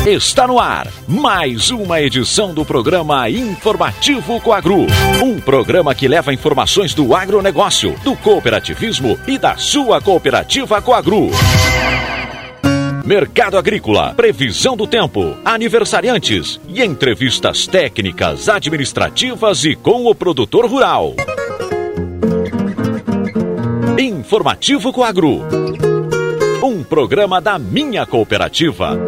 Está no ar mais uma edição do programa Informativo Coagro. Um programa que leva informações do agronegócio, do cooperativismo e da sua cooperativa Coagro. Mercado agrícola, previsão do tempo, aniversariantes e entrevistas técnicas, administrativas e com o produtor rural. Informativo Coagro. Um programa da minha cooperativa.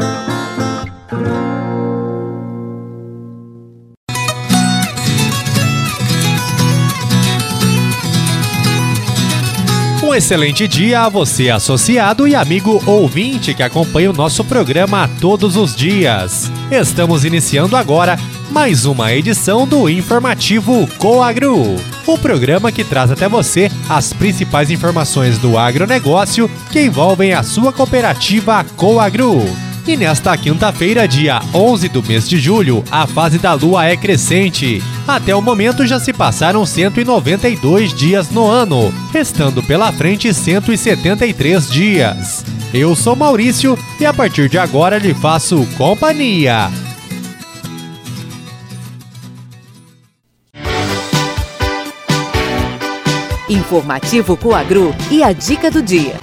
Um excelente dia a você, associado e amigo ouvinte que acompanha o nosso programa todos os dias. Estamos iniciando agora mais uma edição do Informativo Coagro, o programa que traz até você as principais informações do agronegócio que envolvem a sua cooperativa Coagro. E nesta quinta-feira, dia 11 do mês de julho, a fase da lua é crescente. Até o momento já se passaram 192 dias no ano, restando pela frente 173 dias. Eu sou Maurício e a partir de agora lhe faço companhia. Informativo Coagro e a dica do dia.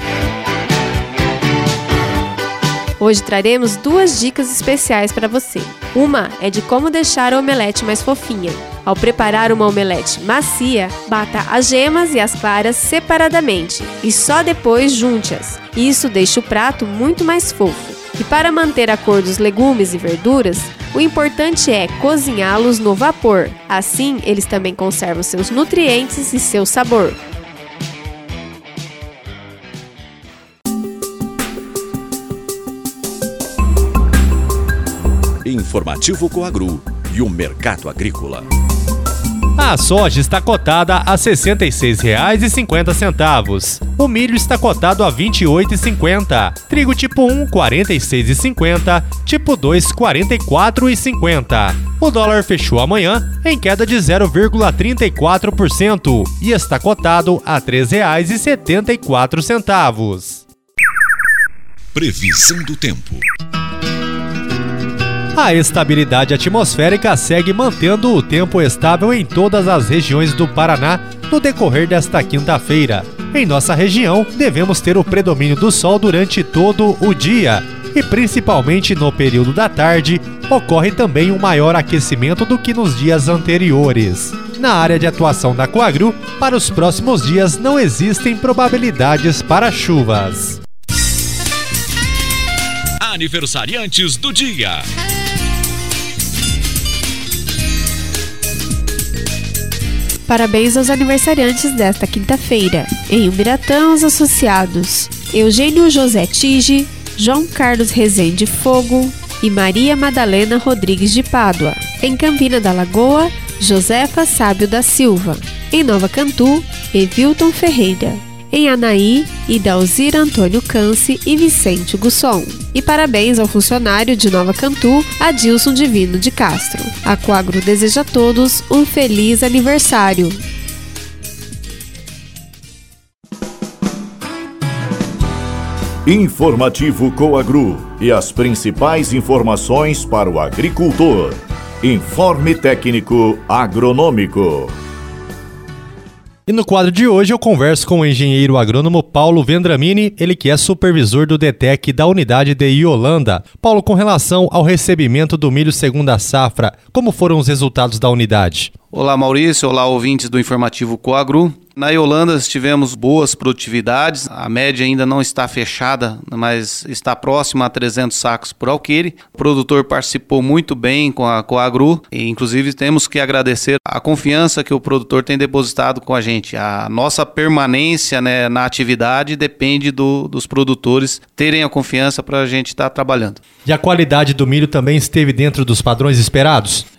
Hoje traremos duas dicas especiais para você. Uma é de como deixar a omelete mais fofinha. Ao preparar uma omelete macia, bata as gemas e as claras separadamente e só depois junte-as. Isso deixa o prato muito mais fofo. E para manter a cor dos legumes e verduras, o importante é cozinhá-los no vapor. Assim, eles também conservam seus nutrientes e seu sabor. Informativo Coagro e o mercado agrícola. A soja está cotada a R$ 66,50. O milho está cotado a R$ 28,50. Trigo tipo 1, R$ 46,50. Tipo 2, R$ 44,50. O dólar fechou amanhã em queda de 0,34% e está cotado a R$ 3,74. Previsão do tempo. A estabilidade atmosférica segue mantendo o tempo estável em todas as regiões do Paraná no decorrer desta quinta-feira. Em nossa região, devemos ter o predomínio do sol durante todo o dia e, principalmente no período da tarde, ocorre também um maior aquecimento do que nos dias anteriores. Na área de atuação da Coagro, para os próximos dias não existem probabilidades para chuvas. Aniversariantes do dia. Parabéns aos aniversariantes desta quinta-feira. Em Ubiratã, os associados Eugênio José Tige, João Carlos Rezende Fogo e Maria Madalena Rodrigues de Pádua. Em Campina da Lagoa, Josefa Sábio da Silva. Em Nova Cantu, Evilton Ferreira. Em Anaí, Idalzir Antônio Canci e Vicente Gusson. E parabéns ao funcionário de Nova Cantu, Adilson Divino de Castro. A Coagro deseja a todos um feliz aniversário. Informativo Coagro e as principais informações para o agricultor. Informe técnico agronômico. E no quadro de hoje eu converso com o engenheiro agrônomo Paulo Vendramini, ele que é supervisor do DETEC da unidade de Iolanda. Paulo, com relação ao recebimento do milho segunda safra, como foram os resultados da unidade? Olá Maurício, olá ouvintes do Informativo Coagro. Na Iolanda tivemos boas produtividades, a média ainda não está fechada, mas está próxima a 300 sacos por alqueire. O produtor participou muito bem com a Coagro e inclusive temos que agradecer a confiança que o produtor tem depositado com a gente. A nossa permanência, na atividade depende dos produtores terem a confiança para a gente estar trabalhando. E a qualidade do milho também esteve dentro dos padrões esperados?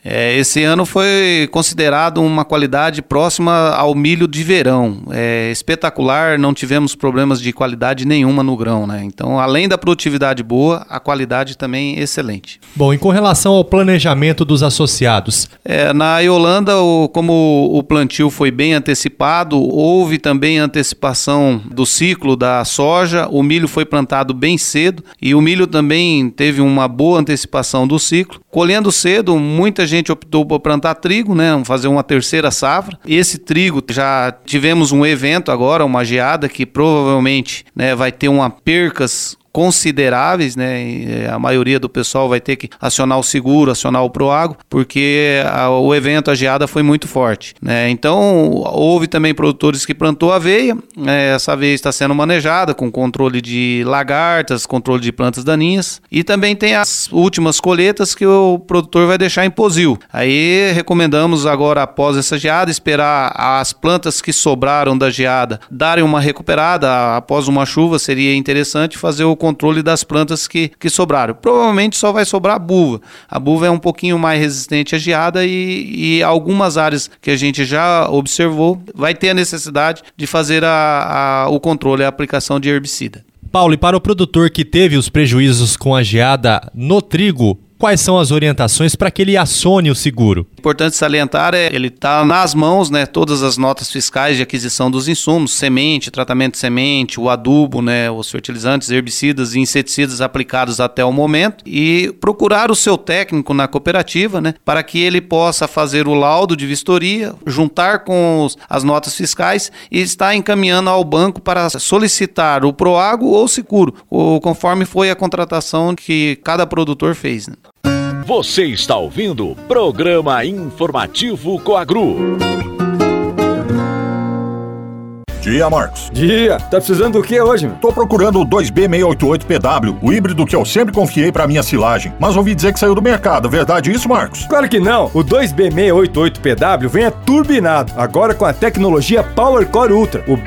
Esse ano foi considerado uma qualidade próxima ao milho de verão. Espetacular, não tivemos problemas de qualidade nenhuma no grão, né? Então, além da produtividade boa, a qualidade também é excelente. Bom, e com relação ao planejamento dos associados? Na Yolanda, como o plantio foi bem antecipado, houve também antecipação do ciclo da soja, o milho foi plantado bem cedo e o milho também teve uma boa antecipação do ciclo. Colhendo cedo, muita gente optou por plantar trigo, né? Fazer uma terceira safra. Esse trigo, já tivemos um evento agora, uma geada, que provavelmente, né, vai ter percas consideráveis, né? A maioria do pessoal vai ter que acionar o seguro, acionar o Proagro, porque o evento, a geada, foi muito forte, né? Então, houve também produtores que plantou aveia, essa aveia está sendo manejada com controle de lagartas, controle de plantas daninhas, e também tem as últimas colheitas que o produtor vai deixar em posil. Aí recomendamos agora, após essa geada, esperar as plantas que sobraram da geada darem uma recuperada. Após uma chuva, seria interessante fazer o controle das plantas que sobraram. Provavelmente só vai sobrar a buva. A buva é um pouquinho mais resistente à geada e algumas áreas que a gente já observou vai ter a necessidade de fazer o controle, a aplicação de herbicida. Paulo, e para o produtor que teve os prejuízos com a geada no trigo, quais são as orientações para que ele acione o seguro? Importante salientar, ele está nas mãos, né, todas as notas fiscais de aquisição dos insumos, semente, tratamento de semente, o adubo, né, os fertilizantes, herbicidas e inseticidas aplicados até o momento, e procurar o seu técnico na cooperativa, né, para que ele possa fazer o laudo de vistoria, juntar com as notas fiscais e estar encaminhando ao banco para solicitar o Proagro ou seguro, conforme foi a contratação que cada produtor fez, né. Você está ouvindo o Programa Informativo Coagru. Dia, Marcos. Dia. Tá precisando do que hoje, meu? Tô procurando o 2B688PW, o híbrido que eu sempre confiei pra minha silagem. Mas ouvi dizer que saiu do mercado. Verdade isso, Marcos? Claro que não. O 2B688PW vem turbinado, agora com a tecnologia PowerCore Ultra, o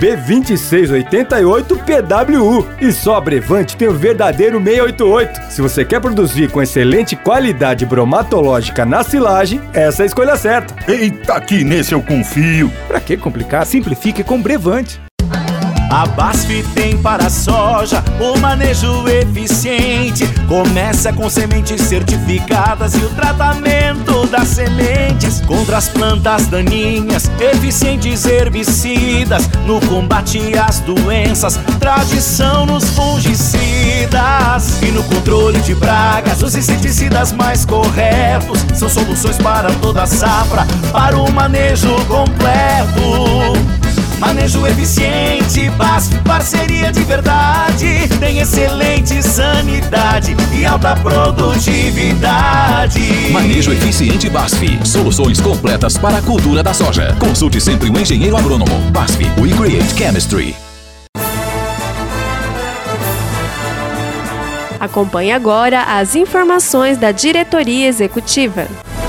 B2688PWU. E só a Brevante tem o verdadeiro 688. Se você quer produzir com excelente qualidade bromatológica na silagem, essa é a escolha certa. Eita, que nesse eu confio. Pra que complicar? Simplifique com Brevante. A BASF tem para a soja o manejo eficiente. Começa com sementes certificadas e o tratamento das sementes contra as plantas daninhas, eficientes herbicidas no combate às doenças, tradição nos fungicidas e no controle de pragas. Os inseticidas mais corretos são soluções para toda a safra, para o manejo completo. Manejo eficiente, BASF, parceria de verdade. Tem excelente sanidade e alta produtividade. Manejo eficiente BASF. Soluções completas para a cultura da soja. Consulte sempre um engenheiro agrônomo. BASF, we create chemistry. Acompanhe agora as informações da diretoria executiva.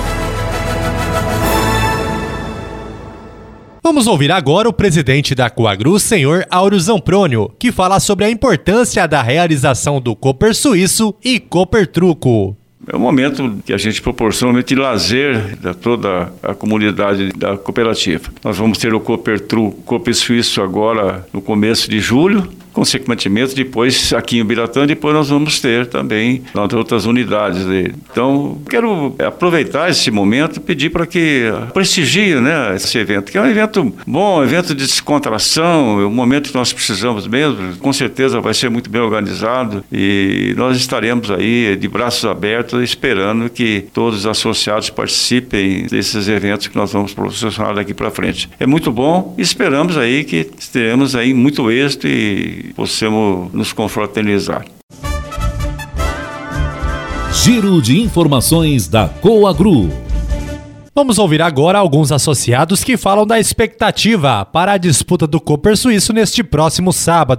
Vamos ouvir agora o presidente da Coagru, senhor Áureo Zamprônio, que fala sobre a importância da realização do Cooper Suíço e Cooper Truco. É um momento que a gente proporciona um momento de lazer de toda a comunidade da cooperativa. Nós vamos ter o Cooper Truco, Cooper Suíço agora no começo de julho. Consequentemente, depois aqui em Ubiratã, depois nós vamos ter também nas outras unidades dele. Então, quero aproveitar esse momento e pedir para que prestigiem, né, esse evento, que é um evento bom, um evento de descontração, é um momento que nós precisamos mesmo, com certeza vai ser muito bem organizado e nós estaremos aí de braços abertos esperando que todos os associados participem desses eventos que nós vamos proporcionar daqui para frente. É muito bom e esperamos aí que teremos aí muito êxito e possamos nos confraternizar. Giro de informações da Coagru. Vamos ouvir agora alguns associados que falam da expectativa para a disputa do Cooper Suíço neste próximo sábado.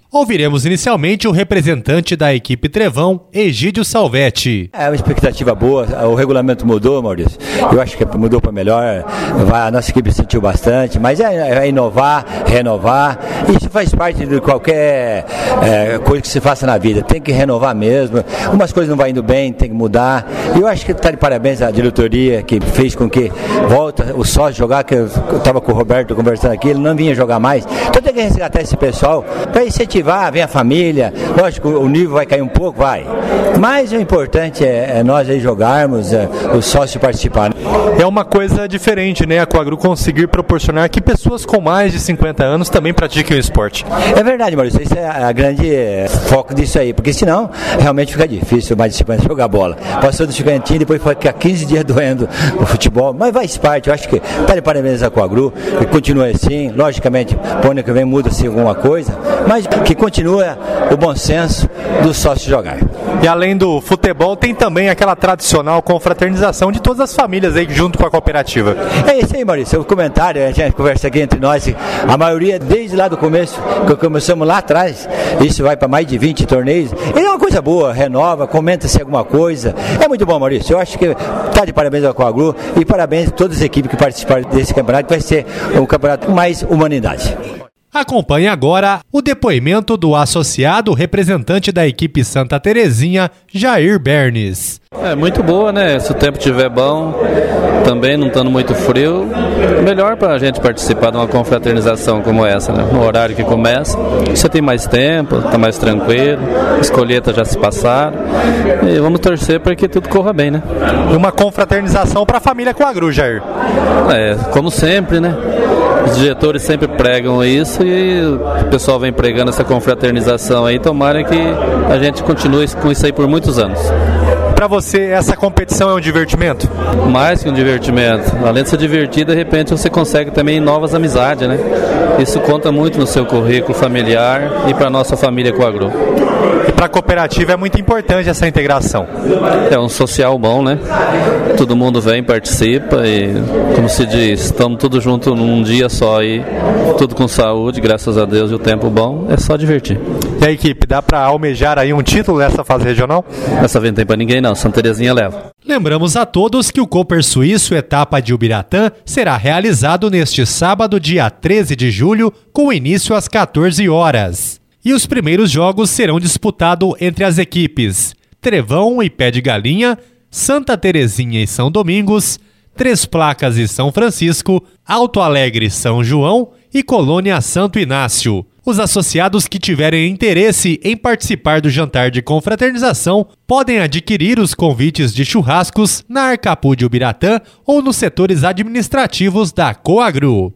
Ouviremos inicialmente o representante da equipe Trevão, Egídio Salvetti. É uma expectativa boa, o regulamento mudou, Maurício. Eu acho que mudou para melhor, a nossa equipe sentiu bastante, mas é inovar, renovar. Isso faz parte de qualquer coisa que se faça na vida. Tem que renovar mesmo. Umas coisas não vão indo bem, tem que mudar. E eu acho que está de parabéns à diretoria que fez com que volta o sócio jogar, que eu estava com o Roberto conversando aqui, ele não vinha jogar mais. Então tem que resgatar esse pessoal para incentivar, vem a família. Lógico, o nível vai cair um pouco, vai. Mas o importante é nós aí jogarmos, os sócios participarem. É uma coisa diferente, né? A Coagru conseguir proporcionar que pessoas com mais de 50 anos também pratiquem o esporte. É verdade, Maurício, isso é a grande foco disso aí, porque senão realmente fica difícil mais de 50 jogar bola. Passou do cantinho e depois fica 15 dias doendo o futebol, mas faz parte. Eu acho que tá de parabéns a Coagru, que continua assim. Logicamente, o ano que vem muda-se alguma coisa, mas que continua o bom senso do sócio jogar. E além do futebol, tem também aquela tradicional confraternização de todas as famílias aí junto com a cooperativa. É isso aí, Maurício, o comentário, a gente conversa aqui entre nós, a maioria desde lá do começo, que começamos lá atrás, isso vai para mais de 20 torneios, e é uma coisa boa, renova, comenta-se alguma coisa, é muito bom, Maurício, eu acho que tá de parabéns ao Coagru e parabéns a todas as equipes que participaram desse campeonato, que vai ser um campeonato com mais humanidade. Acompanhe agora o depoimento do associado representante da equipe Santa Terezinha, Jair Bernes. É muito boa, né? Se o tempo estiver bom, também não estando muito frio, melhor para a gente participar de uma confraternização como essa, né? No horário que começa, você tem mais tempo, está mais tranquilo, as colheitas já se passaram e vamos torcer para que tudo corra bem, né? E uma confraternização para a família Coagru, Jair. É, como sempre, né? Os diretores sempre pregam isso e o pessoal vem pregando essa confraternização aí. Tomara que a gente continue com isso aí por muitos anos. Para você, essa competição é um divertimento? Mais que um divertimento. Além de ser divertido, de repente você consegue também novas amizades, né? Isso conta muito no seu currículo familiar e para a nossa família Coagru. E para a cooperativa é muito importante essa integração. É um social bom, né? Todo mundo vem, participa e, como se diz, estamos todos juntos num dia só aí, tudo com saúde, graças a Deus, e o tempo bom, é só divertir. E a equipe, dá para almejar aí um título nessa fase regional? Essa vez não tem para ninguém não, Santa Terezinha leva. Lembramos a todos que o Cooper Suíço etapa de Ubiratã será realizado neste sábado, dia 13 de julho, com início às 14 horas. E os primeiros jogos serão disputados entre as equipes Trevão e Pé de Galinha, Santa Terezinha e São Domingos, Três Placas e São Francisco, Alto Alegre e São João e Colônia Santo Inácio. Os associados que tiverem interesse em participar do jantar de confraternização podem adquirir os convites de churrascos na Arcapu de Ubiratã ou nos setores administrativos da Coagru.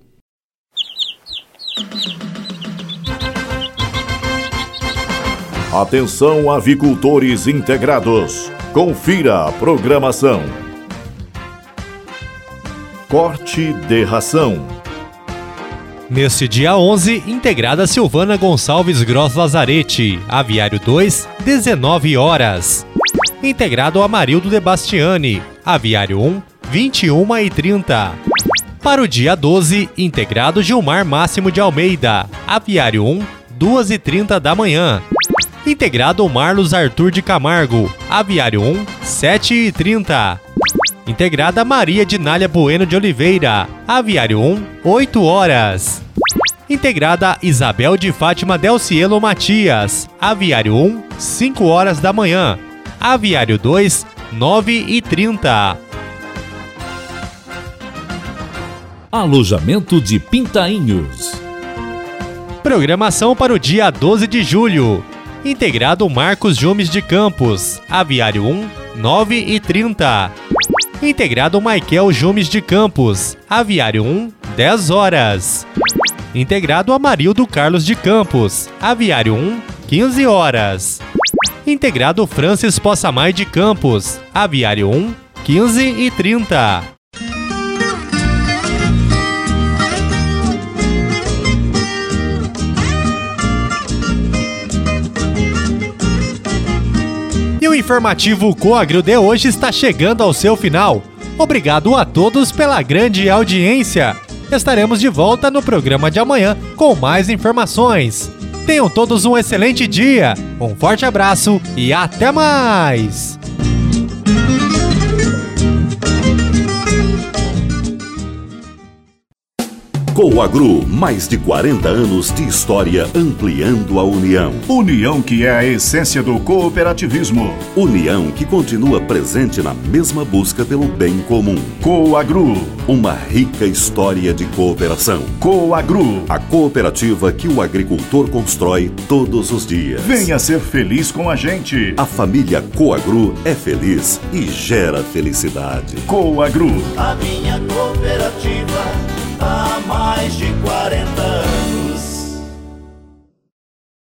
Atenção, avicultores integrados. Confira a programação. Corte de ração. Neste dia 11, integrada Silvana Gonçalves Gross Lazarete, Aviário 2, 19 horas. Integrado Amarildo de Bastiani, Aviário 1, 21h30. Para o dia 12, integrado Gilmar Máximo de Almeida, Aviário 1, 2h30 da manhã. Integrado Marlos Arthur de Camargo, Aviário 1, 7h30. Integrada Maria Dinália Bueno de Oliveira, Aviário 1, 8 horas. Integrada Isabel de Fátima Delcielo Matias, Aviário 1, 5 horas da manhã. Aviário 2, 9h30. Alojamento de Pintainhos. Programação para o dia 12 de julho. Integrado Marcos Gomes de Campos, Aviário 1, 9h30. Integrado Maikel Gomes de Campos, Aviário 1, 10 horas. Integrado Amarildo Carlos de Campos, Aviário 1, 15 horas. Integrado Francis Possamay de Campos, Aviário 1, 15h30. E o informativo Coagru de hoje está chegando ao seu final. Obrigado a todos pela grande audiência. Estaremos de volta no programa de amanhã com mais informações. Tenham todos um excelente dia, um forte abraço e até mais! Coagru, mais de 40 anos de história ampliando a união. União que é a essência do cooperativismo. União que continua presente na mesma busca pelo bem comum. Coagru, uma rica história de cooperação. Coagru, a cooperativa que o agricultor constrói todos os dias. Venha ser feliz com a gente. A família Coagru é feliz e gera felicidade. Coagru, a minha cooperativa há mais de 40 anos.